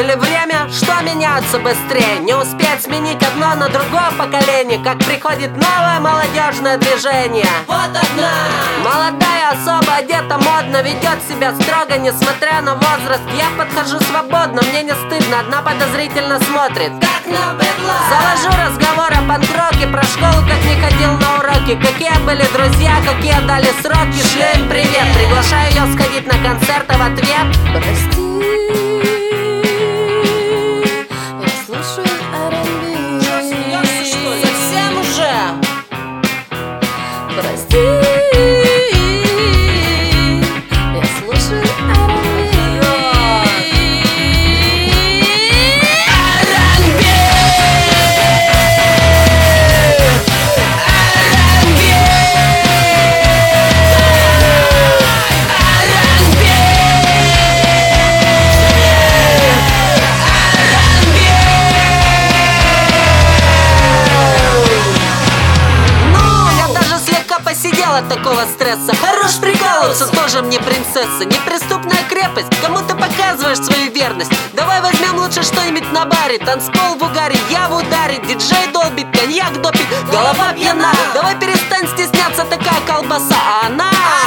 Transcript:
Или время, что меняется быстрее? Не успеть сменить одно на другое поколение, как приходит новое молодежное движение. Вот одна молодая особа одета модно, ведет себя строго, несмотря на возраст. Я подхожу свободно, мне не стыдно, одна подозрительно смотрит, как на быдло. Завожу разговор о панк-роке, про школу, как не ходил на уроки, какие были друзья, какие дали сроки. Шлю им привет, приглашаю ее сходить на концерт, а в ответ: прости, я слушаю R&B. Что, смеешься, что ли? совсем уже. Прости, я слушаю R&B. Посидел от такого стресса. Хорош прикалываться, тоже мне принцесса. Неприступная крепость, кому ты показываешь свою верность? Давай возьмем лучше что-нибудь на баре. Танцпол в угаре, я в ударе. Диджей долбит, коньяк допит, голова пьяна. Давай перестань стесняться, такая колбаса. А она